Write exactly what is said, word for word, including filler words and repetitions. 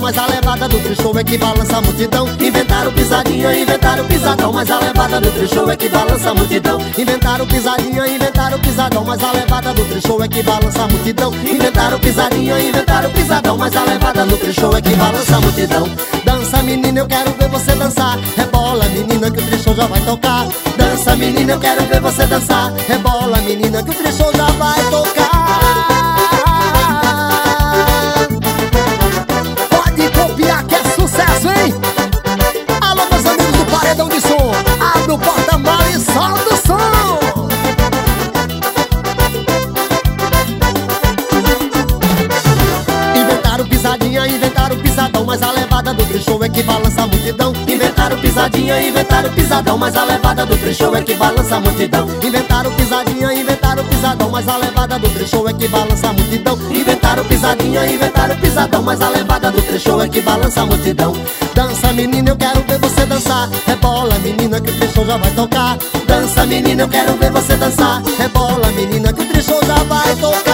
mas a levada do Trichou é que balança a multidão. Inventaram pisadinha, inventaram pisadão, mas a levada do Trichou é que balança a multidão. Inventaram pisadinha, inventaram pisadão, mas a levada do Trichou é que balança a multidão. Inventaram pisadinha, inventaram pisadão, mas a levada do Trichou é que balança a multidão. Dança menina, eu quero ver você dançar. Rebola menina que o Trichou já vai tocar. Dança menina, eu quero ver você dançar. Rebola menina que o Trichou já vai tocar. Pode copiar que é sucesso, hein? Alô meus amigos do Paredão de Som, abre o porta-malas e solta o som. Inventaram pisadinha, inventaram pisadão, mas a levada do Trichou é que balança a multidão. Inventaram pisadinha, inventaram pisadão, mas a levada do Trichou é que balança a multidão. Inventaram pisadinha, inventaram pisadão, mas a levada do Trichou é que balança a multidão. Inventaram pisadinha, inventaram pisadão, mas a levada do Trichou é que balança a multidão. Dança menina, eu quero ver você dançar. Rebola menina que o Trichou já vai tocar. Dança menina, eu quero ver você dançar. Rebola menina que o Trichou já vai tocar.